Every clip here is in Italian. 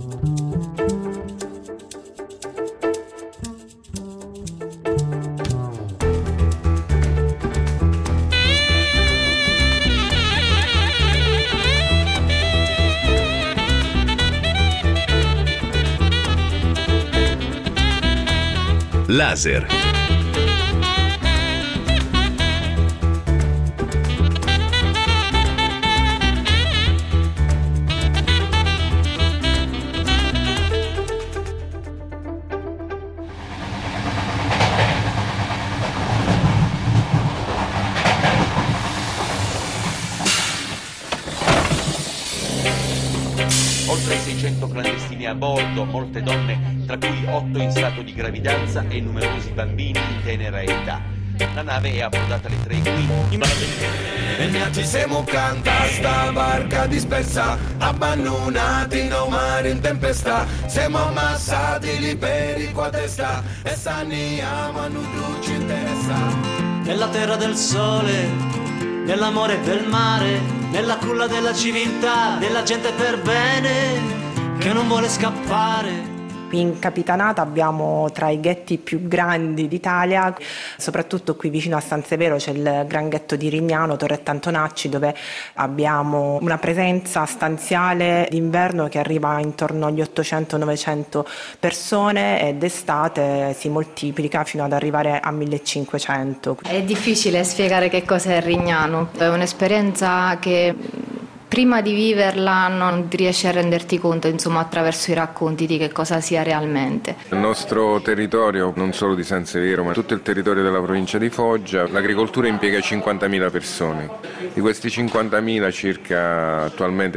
Laser. Oltre 600 clandestini a bordo, molte donne, tra cui 8 in stato di gravidanza e numerosi bambini di tenera età. La nave è approdata alle 3:15. E ci siamo canta sta barca dispersa, abbandonati in un mare in tempesta. Siamo ammassati lì per il qua testa e saniamo a non ci interessa. Nella terra del sole, nell'amore del mare, nella culla della civiltà, della gente per bene che non vuole scappare. Qui in Capitanata abbiamo tra i ghetti più grandi d'Italia, soprattutto qui vicino a San Severo c'è il Gran Ghetto di Rignano, Torretta Antonacci, dove abbiamo una presenza stanziale d'inverno che arriva intorno agli 800-900 persone e d'estate si moltiplica fino ad arrivare a 1500. È difficile spiegare che cos'è Rignano, è un'esperienza che prima di viverla non riesci a renderti conto, insomma, attraverso i racconti di che cosa sia realmente. Il nostro territorio, non solo di San Severo, ma tutto il territorio della provincia di Foggia, l'agricoltura impiega 50.000 persone. Di questi 50.000 circa attualmente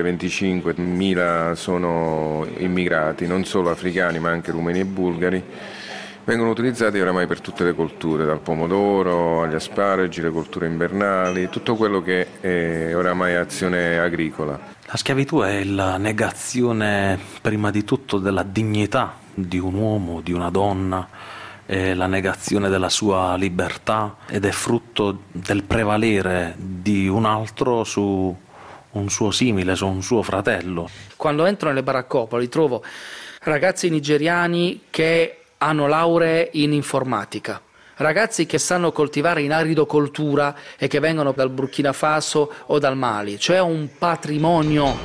25.000 sono immigrati, non solo africani ma anche rumeni e bulgari. Vengono utilizzati oramai per tutte le colture, dal pomodoro agli asparagi, le colture invernali, tutto quello che è oramai azione agricola. La schiavitù è la negazione prima di tutto della dignità di un uomo, di una donna, è la negazione della sua libertà ed è frutto del prevalere di un altro su un suo simile, su un suo fratello. Quando entro nelle baraccopoli trovo ragazzi nigeriani che hanno lauree in informatica, ragazzi che sanno coltivare in aridocoltura e che vengono dal Burkina Faso o dal Mali, cioè un patrimonio.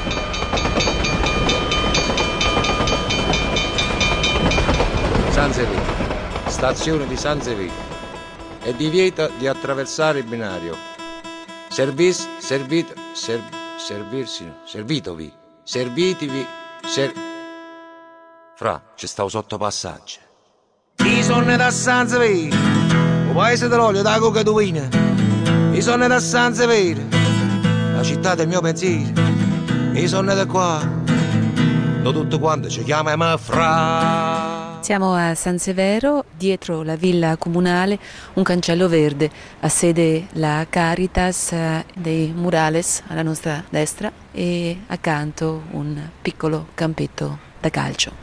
San Severo, stazione di San Severo, è divieto di attraversare il binario. Servitevi. Fra, ci stavo sotto passaggio. I sono da San Severo, il paese dell'olio, da cocaina. I sono da San Severo, la città del mio pensiero. I sono da qua, da tutto quanto ci chiamiamo Fra. Siamo a San Severo, dietro la villa comunale, un cancello verde, ha sede la Caritas dei Murales alla nostra destra e accanto un piccolo campetto da calcio.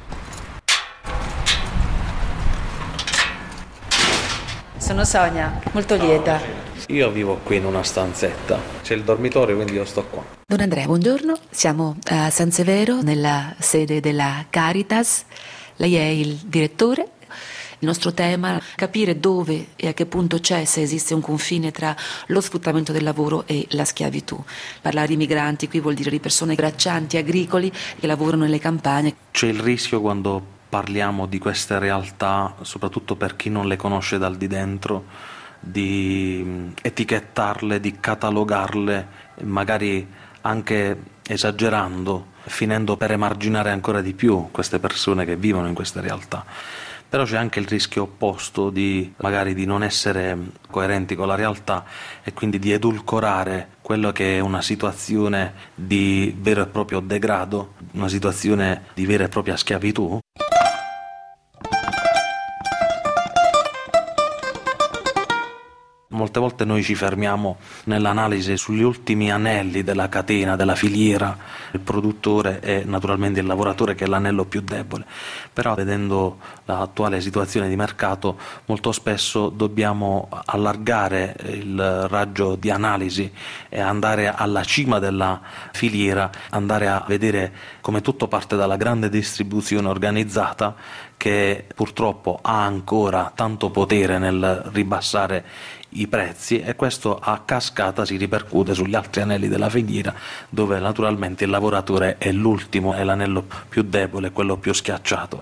Sono Sonia, molto lieta. Io vivo qui in una stanzetta, c'è il dormitorio, quindi io sto qua. Don Andrea, buongiorno. Siamo a San Severo, nella sede della Caritas. Lei è il direttore. Il nostro tema è capire dove e a che punto c'è, se esiste un confine tra lo sfruttamento del lavoro e la schiavitù. Parlare di migranti qui vuol dire di persone braccianti, agricoli, che lavorano nelle campagne. C'è il rischio quando parliamo di queste realtà, soprattutto per chi non le conosce dal di dentro, di etichettarle, di catalogarle, magari anche esagerando, finendo per emarginare ancora di più queste persone che vivono in queste realtà. Però c'è anche il rischio opposto di magari di non essere coerenti con la realtà e quindi di edulcorare quello che è una situazione di vero e proprio degrado, una situazione di vera e propria schiavitù. Molte molte volte noi ci fermiamo nell'analisi sugli ultimi anelli della catena, della filiera, il produttore e naturalmente il lavoratore che è l'anello più debole, però vedendo l'attuale situazione di mercato molto spesso dobbiamo allargare il raggio di analisi e andare alla cima della filiera, andare a vedere come tutto parte dalla grande distribuzione organizzata che purtroppo ha ancora tanto potere nel ribassare i prezzi, e questo a cascata si ripercuote sugli altri anelli della filiera, dove naturalmente il lavoratore è l'ultimo, è l'anello più debole, quello più schiacciato.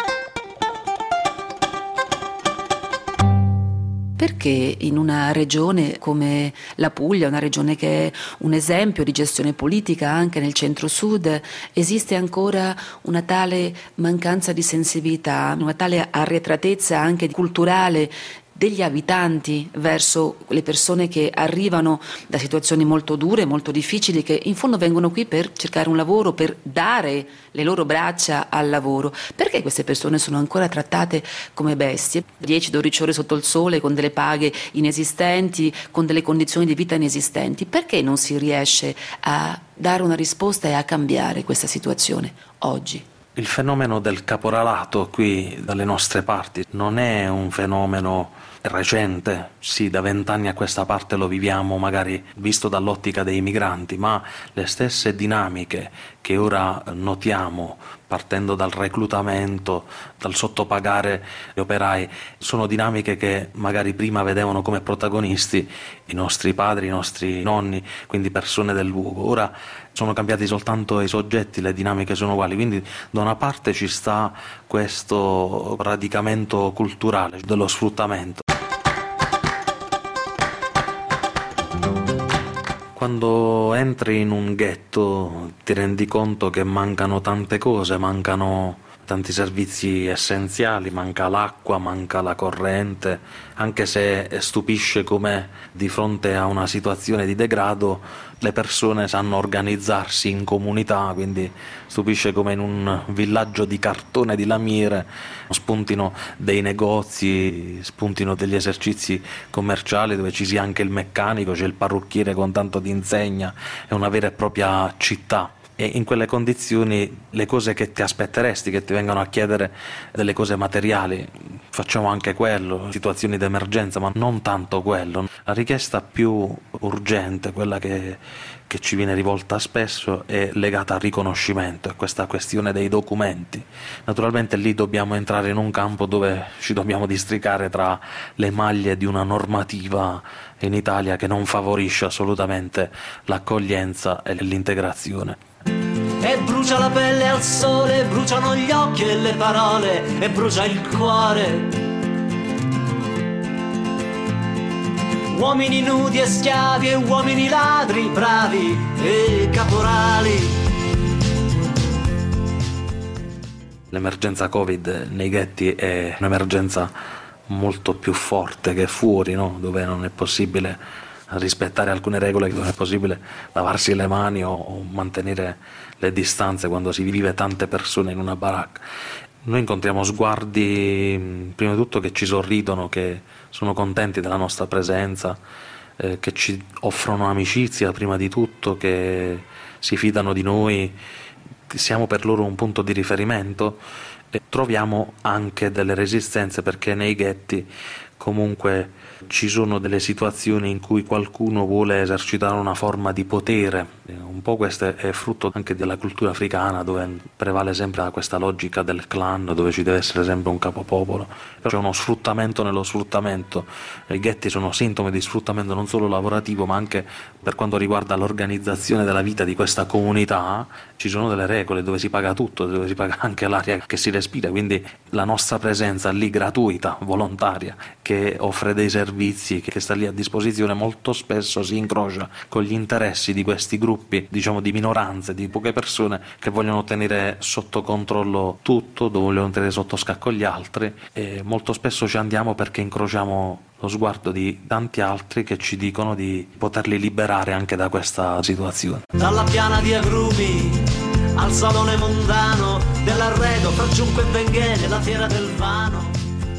Perché in una regione come la Puglia, una regione che è un esempio di gestione politica anche nel centro-sud, esiste ancora una tale mancanza di sensibilità, una tale arretratezza anche culturale degli abitanti verso le persone che arrivano da situazioni molto dure, molto difficili, che in fondo vengono qui per cercare un lavoro, per dare le loro braccia al lavoro? Perché queste persone sono ancora trattate come bestie? 10-12 ore sotto il sole, con delle paghe inesistenti, con delle condizioni di vita inesistenti. Perché non si riesce a dare una risposta e a cambiare questa situazione oggi? Il fenomeno del caporalato qui dalle nostre parti non è un fenomeno recente, sì, da 20 anni a questa parte lo viviamo magari visto dall'ottica dei migranti, ma le stesse dinamiche che ora notiamo partendo dal reclutamento, dal sottopagare gli operai, sono dinamiche che magari prima vedevano come protagonisti i nostri padri, i nostri nonni, quindi persone del luogo. Ora sono cambiati soltanto i soggetti, le dinamiche sono uguali, quindi da una parte ci sta questo radicamento culturale dello sfruttamento. Quando entri in un ghetto ti rendi conto che mancano tante cose, mancano tanti servizi essenziali, manca l'acqua, manca la corrente, anche se stupisce come di fronte a una situazione di degrado le persone sanno organizzarsi in comunità, quindi stupisce come in un villaggio di cartone di lamiere spuntino dei negozi, spuntino degli esercizi commerciali dove ci sia anche il meccanico, c'è il parrucchiere con tanto di insegna, è una vera e propria città. E in quelle condizioni le cose che ti aspetteresti, che ti vengano a chiedere delle cose materiali, facciamo anche quello, situazioni di emergenza, ma non tanto quello. La richiesta più urgente, quella che ci viene rivolta spesso, è legata al riconoscimento, è questa questione dei documenti. Naturalmente lì dobbiamo entrare in un campo dove ci dobbiamo districare tra le maglie di una normativa in Italia che non favorisce assolutamente l'accoglienza e l'integrazione. E brucia la pelle al sole, bruciano gli occhi e le parole, e brucia il cuore. Uomini nudi e schiavi, e uomini ladri, bravi e caporali. L'emergenza Covid nei ghetti è un'emergenza molto più forte che fuori, no? Dove non è possibile rispettare alcune regole, dove è possibile lavarsi le mani o mantenere le distanze quando si vive tante persone in una baracca. Noi incontriamo sguardi prima di tutto che ci sorridono, che sono contenti della nostra presenza, che ci offrono amicizia prima di tutto, che si fidano di noi, che siamo per loro un punto di riferimento. E troviamo anche delle resistenze, perché nei ghetti comunque ci sono delle situazioni in cui qualcuno vuole esercitare una forma di potere. Un po' questo è frutto anche della cultura africana, dove prevale sempre questa logica del clan, dove ci deve essere sempre un capopopolo. C'è uno sfruttamento nello sfruttamento. I ghetti sono sintomi di sfruttamento non solo lavorativo, ma anche per quanto riguarda l'organizzazione della vita di questa comunità. Ci sono delle regole dove si paga tutto, dove si paga anche l'aria che si respira, quindi la nostra presenza lì gratuita, volontaria, che offre dei servizi, che sta lì a disposizione, molto spesso si incrocia con gli interessi di questi gruppi, diciamo di minoranze, di poche persone che vogliono tenere sotto controllo tutto, vogliono tenere sotto scacco gli altri, e molto spesso ci andiamo perché incrociamo lo sguardo di tanti altri che ci dicono di poterli liberare anche da questa situazione. Dalla piana di agrumi al salone mondano dell'arredo, fra Giunco e Benghene, la fiera del vano.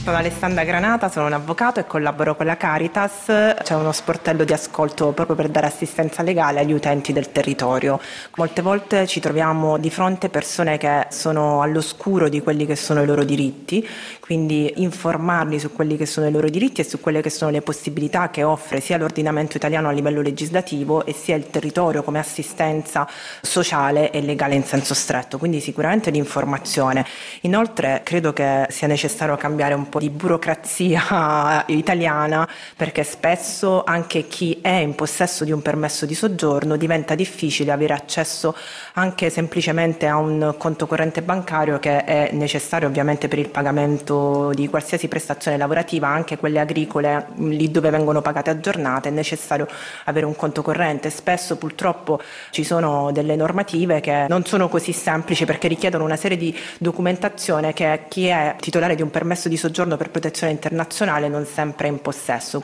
Sono Alessandra Granata, sono un avvocato e collaboro con la Caritas. C'è uno sportello di ascolto proprio per dare assistenza legale agli utenti del territorio. Molte volte ci troviamo di fronte persone che sono all'oscuro di quelli che sono i loro diritti, quindi informarli su quelli che sono i loro diritti e su quelle che sono le possibilità che offre sia l'ordinamento italiano a livello legislativo e sia il territorio come assistenza sociale e legale in senso stretto, quindi sicuramente l'informazione. Inoltre credo che sia necessario cambiare un po' di burocrazia italiana, perché spesso anche chi è in possesso di un permesso di soggiorno diventa difficile avere accesso anche semplicemente a un conto corrente bancario, che è necessario ovviamente per il pagamento di qualsiasi prestazione lavorativa, anche quelle agricole, lì dove vengono pagate a giornata è necessario avere un conto corrente. Spesso purtroppo ci sono delle normative che non sono così semplici, perché richiedono una serie di documentazione che chi è titolare di un permesso di soggiorno per protezione internazionale non sempre è in possesso.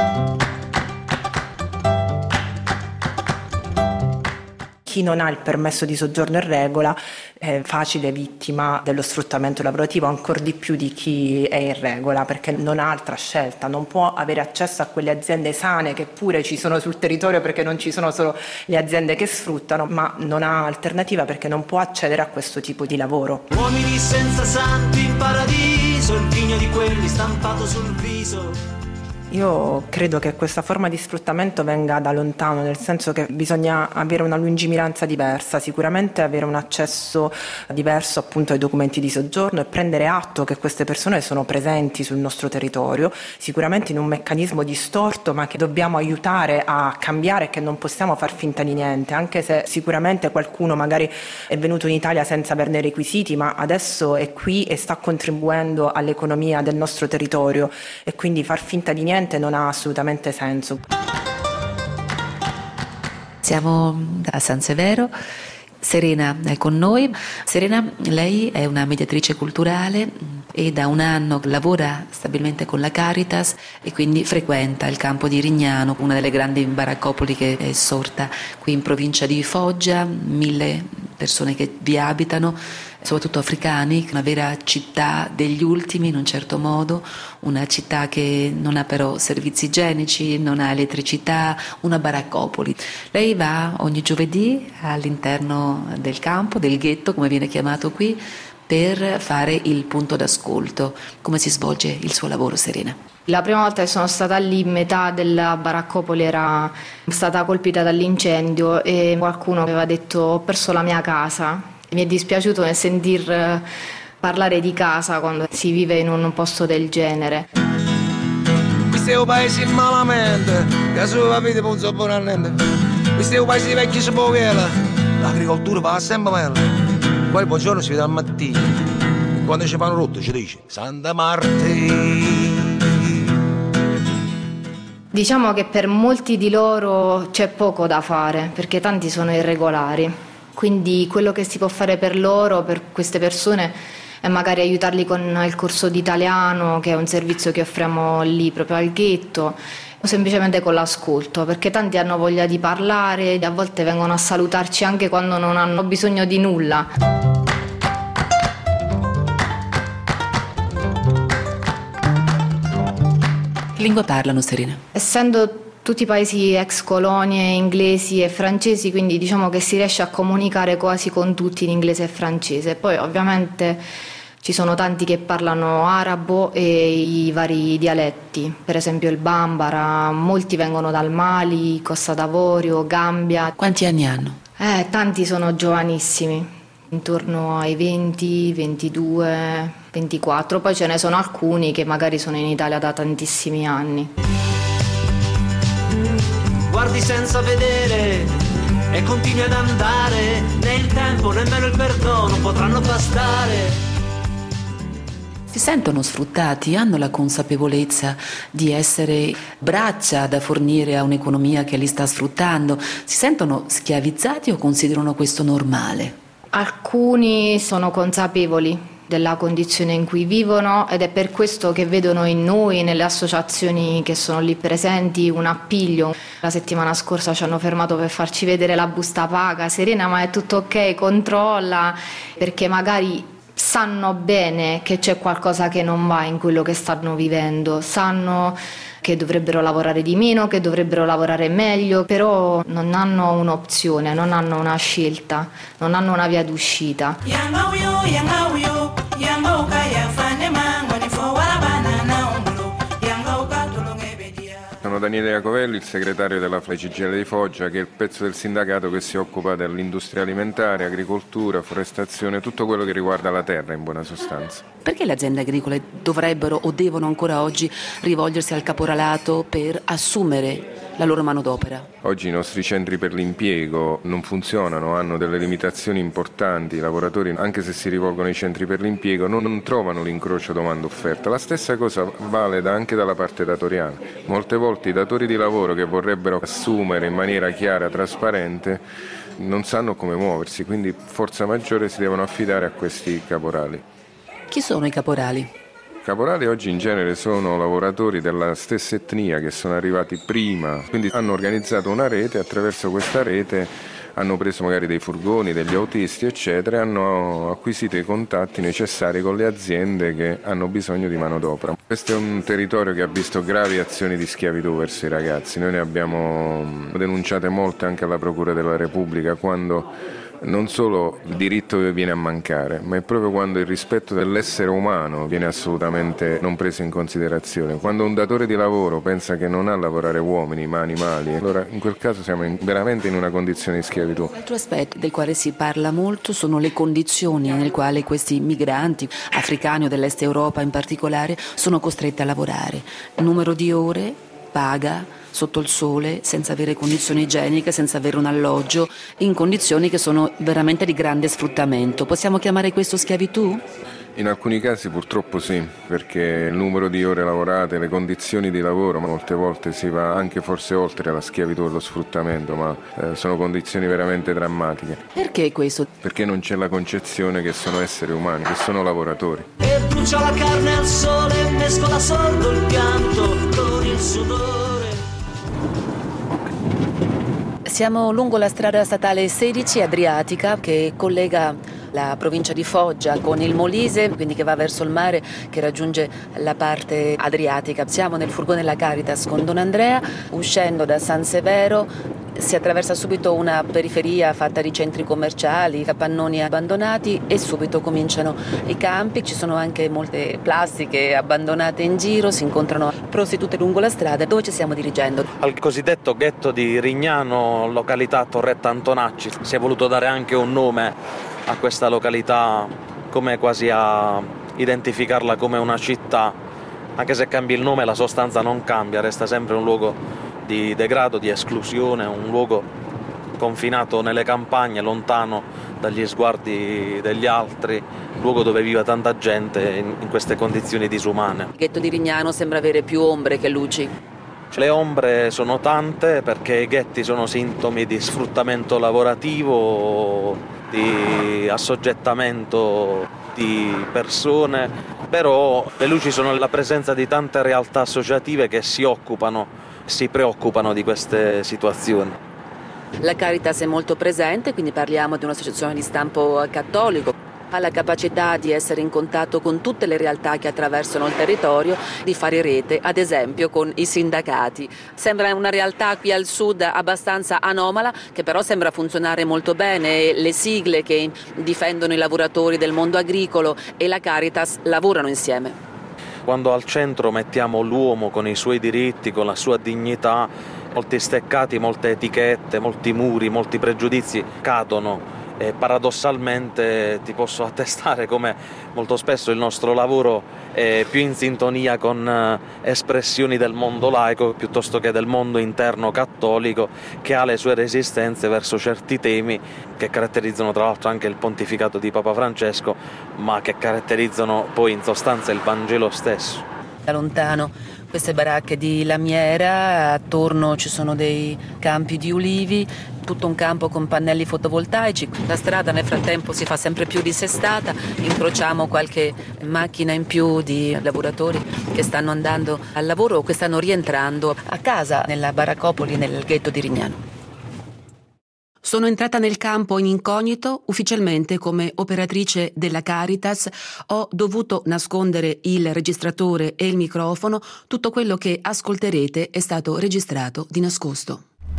Chi non ha il permesso di soggiorno in regola è facile vittima dello sfruttamento lavorativo, ancora di più di chi è in regola, perché non ha altra scelta, non può avere accesso a quelle aziende sane che pure ci sono sul territorio, perché non ci sono solo le aziende che sfruttano, ma non ha alternativa perché non può accedere a questo tipo di lavoro. Uomini senza santi in paradiso, il pigno di quelli stampato sul viso. Io credo che questa forma di sfruttamento venga da lontano, nel senso che bisogna avere una lungimiranza diversa, sicuramente avere un accesso diverso appunto ai documenti di soggiorno e prendere atto che queste persone sono presenti sul nostro territorio, sicuramente in un meccanismo distorto, ma che dobbiamo aiutare a cambiare e che non possiamo far finta di niente, anche se sicuramente qualcuno magari è venuto in Italia senza averne i requisiti, ma adesso è qui e sta contribuendo all'economia del nostro territorio, e quindi far finta di niente non ha assolutamente senso. Siamo a San Severo. Serena è con noi. Serena, lei è una mediatrice culturale e da un anno lavora stabilmente con la Caritas e quindi frequenta il campo di Rignano, una delle grandi baraccopoli che è sorta qui in provincia di Foggia, 1000 persone che vi abitano, soprattutto africani, una vera città degli ultimi in un certo modo, una città che non ha però servizi igienici, non ha elettricità, una baraccopoli. Lei va ogni giovedì all'interno del campo, del ghetto come viene chiamato qui, per fare il punto d'ascolto. Come si svolge il suo lavoro, Serena? La prima volta che sono stata lì, metà della baraccopoli era stata colpita dall'incendio e qualcuno aveva detto: ho perso la mia casa. Mi è dispiaciuto nel sentir parlare di casa quando si vive in un posto del genere. Questo è un paese malamente, che solo avete un sopporannente. Questo è un paese vecchio si può vela, l'agricoltura va sempre meglio. Poi buongiorno si vede al mattino, e quando ci fanno rotto ci dice Santa Marti. Diciamo che per molti di loro c'è poco da fare, perché tanti sono irregolari. Quindi quello che si può fare per loro, per queste persone, è magari aiutarli con il corso di italiano, che è un servizio che offriamo lì proprio al ghetto, o semplicemente con l'ascolto, perché tanti hanno voglia di parlare e a volte vengono a salutarci anche quando non hanno bisogno di nulla. Che lingua parlano, Serena? Essendo tutti i paesi ex colonie inglesi e francesi, quindi diciamo che si riesce a comunicare quasi con tutti in inglese e francese. Poi ovviamente ci sono tanti che parlano arabo e i vari dialetti, per esempio il bambara, molti vengono dal Mali, Costa d'Avorio, Gambia. Quanti anni hanno? Tanti sono giovanissimi, intorno ai 20, 22, 24, poi ce ne sono alcuni che magari sono in Italia da tantissimi anni. Guardi senza vedere e continui ad andare, né il tempo nemmeno il perdono potranno bastare. Si sentono sfruttati, hanno la consapevolezza di essere braccia da fornire a un'economia che li sta sfruttando, si sentono schiavizzati o considerano questo normale? Alcuni sono consapevoli della condizione in cui vivono ed è per questo che vedono in noi, nelle associazioni che sono lì presenti, un appiglio. La settimana scorsa ci hanno fermato per farci vedere la busta paga. Serena, ma è tutto ok? Controlla, perché magari sanno bene che c'è qualcosa che non va in quello che stanno vivendo, sanno che dovrebbero lavorare di meno, che dovrebbero lavorare meglio, però non hanno un'opzione, non hanno una scelta, non hanno una via d'uscita. Sono Daniele Iacovelli, il segretario della FLACIGIL di Foggia, che è il pezzo del sindacato che si occupa dell'industria alimentare, agricoltura, forestazione, tutto quello che riguarda la terra in buona sostanza. Perché le aziende agricole dovrebbero o devono ancora oggi rivolgersi al caporalato per assumere la loro manodopera? Oggi i nostri centri per l'impiego non funzionano, hanno delle limitazioni importanti, i lavoratori, anche se si rivolgono ai centri per l'impiego, non trovano l'incrocio domanda-offerta. La stessa cosa vale anche dalla parte datoriale. Molte volte i datori di lavoro che vorrebbero assumere in maniera chiara, trasparente, non sanno come muoversi, quindi forza maggiore si devono affidare a questi caporali. Chi sono i caporali? I caporali oggi in genere sono lavoratori della stessa etnia che sono arrivati prima, quindi hanno organizzato una rete, attraverso questa rete hanno preso magari dei furgoni, degli autisti eccetera, e hanno acquisito i contatti necessari con le aziende che hanno bisogno di manodopera. Questo è un territorio che ha visto gravi azioni di schiavitù verso i ragazzi, noi ne abbiamo denunciate molte anche alla Procura della Repubblica, quando non solo il diritto viene a mancare, ma è proprio quando il rispetto dell'essere umano viene assolutamente non preso in considerazione. Quando un datore di lavoro pensa che non ha a lavorare uomini ma animali, allora in quel caso siamo veramente in una condizione di schiavitù. L'altro aspetto del quale si parla molto sono le condizioni nelle quali questi migranti, africani o dell'est Europa in particolare, sono costretti a lavorare. Numero di ore, paga, sotto il sole, senza avere condizioni igieniche, senza avere un alloggio, in condizioni che sono veramente di grande sfruttamento. Possiamo chiamare questo schiavitù? In alcuni casi purtroppo sì, perché il numero di ore lavorate, le condizioni di lavoro, molte volte si va anche forse oltre la schiavitù e lo sfruttamento, ma sono condizioni veramente drammatiche. Perché questo? Perché non c'è la concezione che sono esseri umani, che sono lavoratori. E brucia la carne al sole, mescola sordo il pianto con il sudore. Siamo lungo la strada statale 16 Adriatica che collega la provincia di Foggia con il Molise, quindi che va verso il mare, che raggiunge la parte adriatica. Siamo nel furgone della Caritas con Don Andrea, uscendo da San Severo si attraversa subito una periferia fatta di centri commerciali, capannoni abbandonati e subito cominciano i campi, ci sono anche molte plastiche abbandonate in giro, si incontrano prostitute lungo la strada. Dove ci stiamo dirigendo? Al cosiddetto ghetto di Rignano, località Torretta Antonacci. Si è voluto dare anche un nome a questa località, come quasi a identificarla come una città, anche se cambia il nome la sostanza non cambia, resta sempre un luogo di degrado, di esclusione, un luogo confinato nelle campagne, lontano dagli sguardi degli altri, un luogo dove vive tanta gente in queste condizioni disumane. Il ghetto di Rignano sembra avere più ombre che luci. Le ombre sono tante perché i ghetti sono sintomi di sfruttamento lavorativo, di assoggettamento di persone, però le luci sono la presenza di tante realtà associative che si preoccupano di queste situazioni. La Caritas è molto presente, quindi parliamo di un'associazione di stampo cattolico. Ha la capacità di essere in contatto con tutte le realtà che attraversano il territorio, di fare rete, ad esempio con i sindacati. Sembra una realtà qui al sud abbastanza anomala, che però sembra funzionare molto bene. Le sigle che difendono i lavoratori del mondo agricolo e la Caritas lavorano insieme. Quando al centro mettiamo l'uomo con i suoi diritti, con la sua dignità, molti steccati, molte etichette, molti muri, molti pregiudizi cadono. E paradossalmente ti posso attestare come molto spesso il nostro lavoro è più in sintonia con espressioni del mondo laico piuttosto che del mondo interno cattolico, che ha le sue resistenze verso certi temi che caratterizzano tra l'altro anche il pontificato di Papa Francesco, ma che caratterizzano poi in sostanza il Vangelo stesso. Da lontano queste baracche di lamiera, attorno ci sono dei campi di ulivi, tutto un campo con pannelli fotovoltaici. La strada nel frattempo si fa sempre più dissestata, incrociamo qualche macchina in più di lavoratori che stanno andando al lavoro o che stanno rientrando a casa nella baraccopoli nel ghetto di Rignano. Sono entrata nel campo in incognito, ufficialmente come operatrice della Caritas. Ho dovuto nascondere il registratore e il microfono. Tutto quello che ascolterete è stato registrato di nascosto.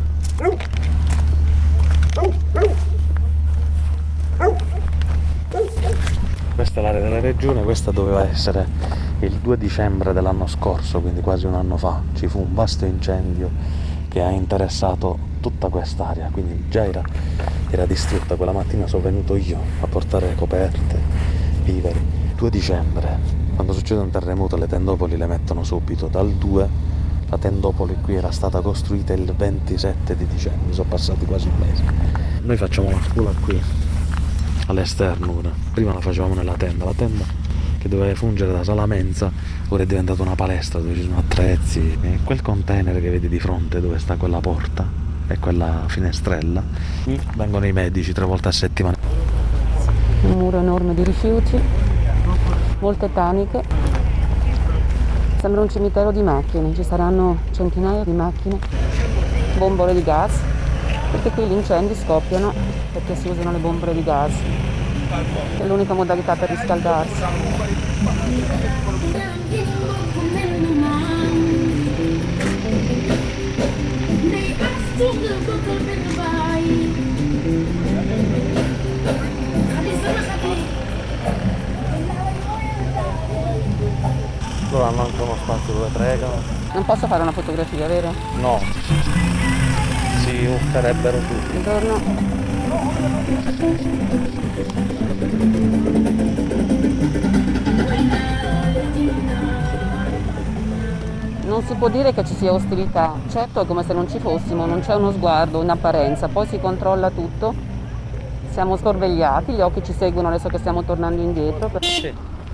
Questa è l'area della regione, questa doveva essere il 2 dicembre dell'anno scorso, quindi quasi un anno fa. Ci fu un vasto incendio che ha interessato tutta quest'area, quindi già era distrutta. Quella mattina sono venuto io a portare coperte, viveri. 2 dicembre, quando succede un terremoto le tendopoli le mettono subito. Dal 2 la tendopoli qui era stata costruita il 27 di dicembre, sono passati quasi un mese. Noi facciamo la scuola qui, all'esterno. Prima la facevamo nella tenda, la tenda che doveva fungere da sala mensa ora è diventata una palestra dove ci sono attrezzi. E quel container che vedi di fronte dove sta quella porta e quella finestrella, qui vengono i medici 3 volte a settimana. Un muro enorme di rifiuti, molte taniche, sembra un cimitero di macchine, ci saranno centinaia di macchine, bombole di gas, perché qui gli incendi scoppiano perché si usano le bombole di gas, è l'unica modalità per riscaldarsi. Loro hanno anche uno spazio dove pregano. Non posso fare una fotografia, vero? No, si urterebbero tutti. Buongiorno. Non si può dire che ci sia ostilità, certo è come se non ci fossimo, non c'è uno sguardo, un'apparenza, poi si controlla tutto, siamo sorvegliati, gli occhi ci seguono adesso che stiamo tornando indietro. Sì.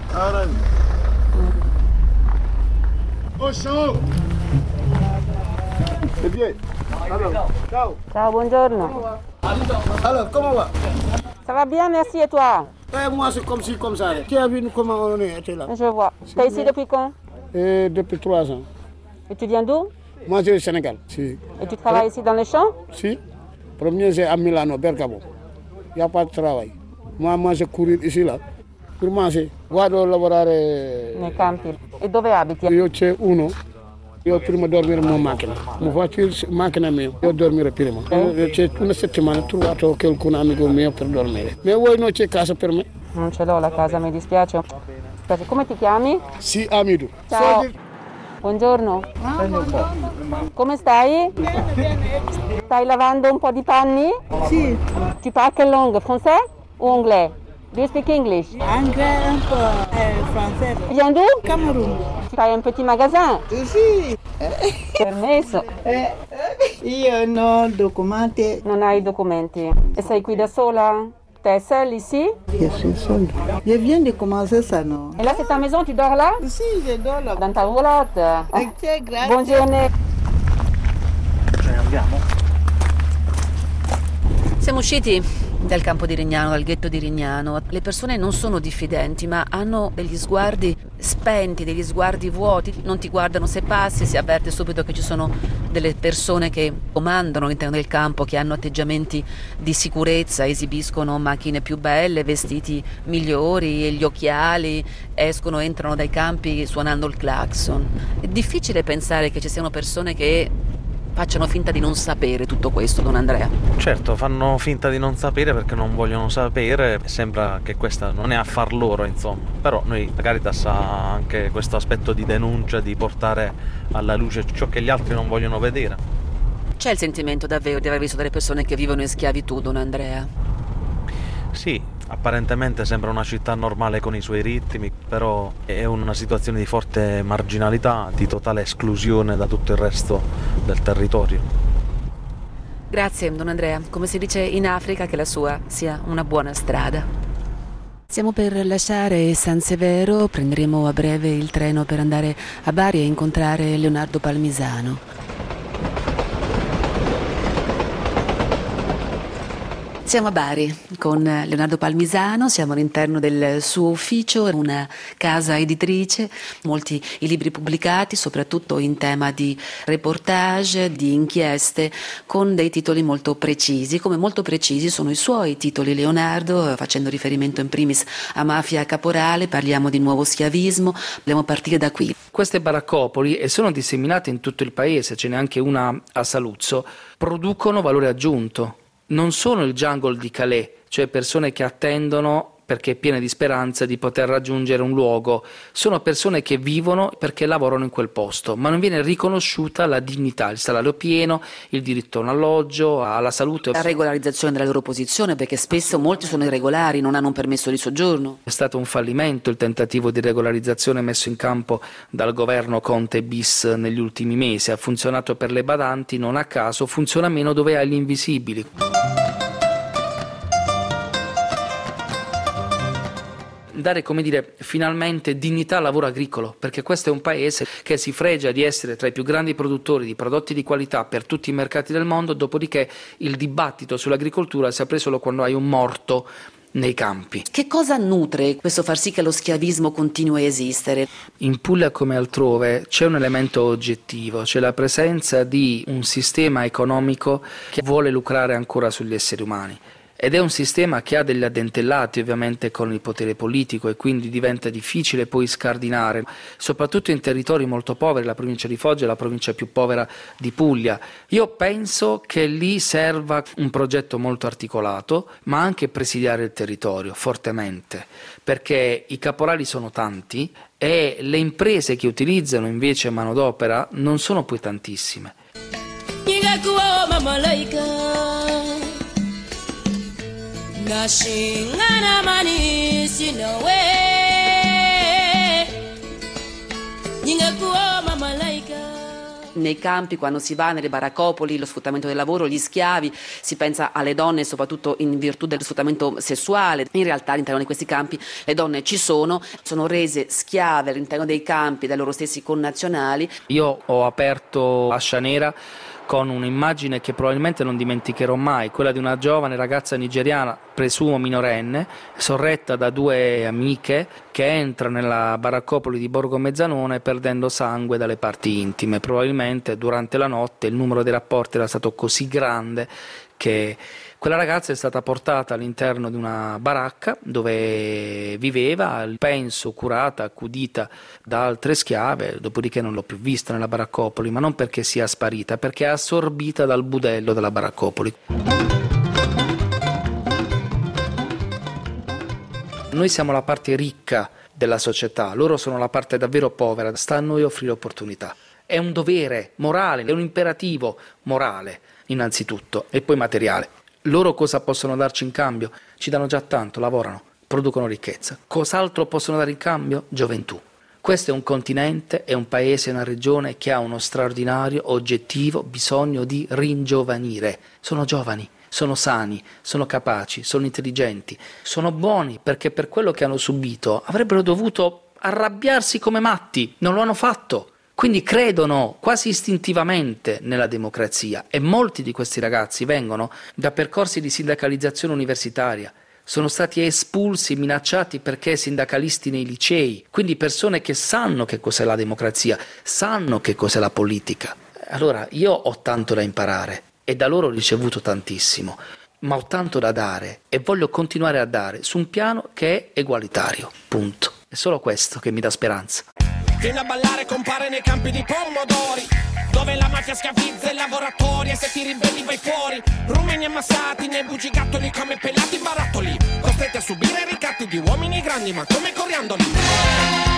Ciao, buongiorno. Alors, comment va? Ça va bien, merci, et toi? Moi, c'est comme ci, comme ça. Tu as vu comment on était là? Je vois. T'es ici depuis quand? Depuis 3 ans. Et tu viens d'où? Moi, je suis au Sénégal. Si. Et tu travailles ici dans les champs? Si. Premier, c'est à Milano, Bergamo. Il n'y a pas de travail. Moi, je cours ici, là, pour manger. Vado a lavorare nei campi. E dove abiti? Io c'è uno. Io prima dormire in macchina. Mi faccio macchina mia. Io dormire prima. C'è una settimana ho trovato qualcun amico mio per dormire. Ma voi non c'è casa per me? Non ce l'ho la casa, mi dispiace. Come ti chiami? Sì, Amido. Ciao. Buongiorno. Come stai? Stai lavando un po' di panni? Sì. Tu parles quelle langue? Français ou anglais? Do you speak English? Anglais un po', français. Tu viens d'où? Cameroun. Tu hai un petit magasin? Sì. Permesso. Io non ho documenti. Non hai documenti. E sei qui da sola? T'es seule ici? Je suis seule. Je viens de commencer ça, non? Et là, c'est ta maison, tu dors là? Sì, je dors là. Dans ta roulotte? Grazie. Buongiorno. Ce ne andiamo? Siamo usciti dal campo di Rignano, dal ghetto di Rignano. Le persone non sono diffidenti, ma hanno degli sguardi spenti, degli sguardi vuoti. Non ti guardano se passi, si avverte subito che ci sono delle persone che comandano all'interno del campo, che hanno atteggiamenti di sicurezza, esibiscono macchine più belle, vestiti migliori, e gli occhiali, escono, entrano dai campi suonando il clacson. È difficile pensare che ci siano persone che facciano finta di non sapere tutto questo, Don Andrea. Certo, fanno finta di non sapere perché non vogliono sapere, sembra che questa non è affar loro, insomma. Però noi, la Caritas, ha anche questo aspetto di denuncia, di portare alla luce ciò che gli altri non vogliono vedere. C'è il sentimento davvero di aver visto delle persone che vivono in schiavitù, Don Andrea? Sì, apparentemente sembra una città normale con i suoi ritmi, però è una situazione di forte marginalità, di totale esclusione da tutto il resto del territorio. Grazie, Don Andrea. Come si dice in Africa, che la sua sia una buona strada. Stiamo per lasciare San Severo, prenderemo a breve il treno per andare a Bari e incontrare Leonardo Palmisano. Siamo a Bari con Leonardo Palmisano, siamo all'interno del suo ufficio, una casa editrice, molti i libri pubblicati, soprattutto in tema di reportage, di inchieste, con dei titoli molto precisi, come molto precisi sono i suoi titoli, Leonardo, facendo riferimento in primis a mafia caporale, parliamo di nuovo schiavismo, dobbiamo partire da qui. Queste baraccopoli, e sono disseminate in tutto il paese, ce n'è anche una a Saluzzo, producono valore aggiunto. Non sono il jungle di Calais, cioè persone che attendono perché piene di speranza di poter raggiungere un luogo, sono persone che vivono perché lavorano in quel posto, ma non viene riconosciuta la dignità, il salario pieno, il diritto a un alloggio, alla salute. La regolarizzazione della loro posizione, perché spesso molti sono irregolari, non hanno un permesso di soggiorno. È stato un fallimento il tentativo di regolarizzazione messo in campo dal governo Conte bis negli ultimi mesi, ha funzionato per le badanti, non a caso funziona meno dove ha gli invisibili. Dare, come dire, finalmente dignità al lavoro agricolo, perché questo è un paese che si fregia di essere tra i più grandi produttori di prodotti di qualità per tutti i mercati del mondo, dopodiché il dibattito sull'agricoltura si apre solo quando hai un morto nei campi. Che cosa nutre questo far sì che lo schiavismo continui a esistere? In Puglia come altrove c'è un elemento oggettivo, c'è la presenza di un sistema economico che vuole lucrare ancora sugli esseri umani. Ed è un sistema che ha degli addentellati ovviamente con il potere politico e quindi diventa difficile poi scardinare, soprattutto in territori molto poveri. La provincia di Foggia è la provincia più povera di Puglia. Io penso che lì serva un progetto molto articolato, ma anche presidiare il territorio fortemente, perché i caporali sono tanti e le imprese che utilizzano invece manodopera non sono poi tantissime. Nei campi, quando si va nelle baraccopoli, lo sfruttamento del lavoro, gli schiavi, si pensa alle donne soprattutto in virtù del sfruttamento sessuale. In realtà all'interno di questi campi le donne ci sono rese schiave all'interno dei campi dai loro stessi connazionali. Io ho aperto Ascia Nera con un'immagine che probabilmente non dimenticherò mai, quella di una giovane ragazza nigeriana, presumo minorenne, sorretta da due amiche che entra nella baraccopoli di Borgo Mezzanone perdendo sangue dalle parti intime. Probabilmente durante la notte il numero dei rapporti era stato così grande che quella ragazza è stata portata all'interno di una baracca dove viveva, penso curata, accudita da altre schiave, dopodiché non l'ho più vista nella baraccopoli, ma non perché sia sparita, perché è assorbita dal budello della baraccopoli. Noi siamo la parte ricca della società, loro sono la parte davvero povera, sta a noi offrire opportunità. È un dovere morale, è un imperativo morale innanzitutto e poi materiale. Loro cosa possono darci in cambio? Ci danno già tanto, lavorano, producono ricchezza. Cos'altro possono dare in cambio? Gioventù. Questo è un continente, è un paese, una regione che ha uno straordinario, oggettivo bisogno di ringiovanire. Sono giovani, sono sani, sono capaci, sono intelligenti, sono buoni perché per quello che hanno subito avrebbero dovuto arrabbiarsi come matti, non lo hanno fatto. Quindi credono quasi istintivamente nella democrazia e molti di questi ragazzi vengono da percorsi di sindacalizzazione universitaria, sono stati espulsi, minacciati perché sindacalisti nei licei, quindi persone che sanno che cos'è la democrazia, sanno che cos'è la politica. Allora io ho tanto da imparare e da loro ho ricevuto tantissimo, ma ho tanto da dare e voglio continuare a dare su un piano che è egualitario, punto. È solo questo che mi dà speranza. Vieni a ballare, compare nei campi di pomodori, dove la mafia schiavizza i lavoratori e se ti ribelli vai fuori. Rumeni ammassati nei bugigattoli come pelati barattoli, costretti a subire ricatti di uomini grandi ma come coriandoli.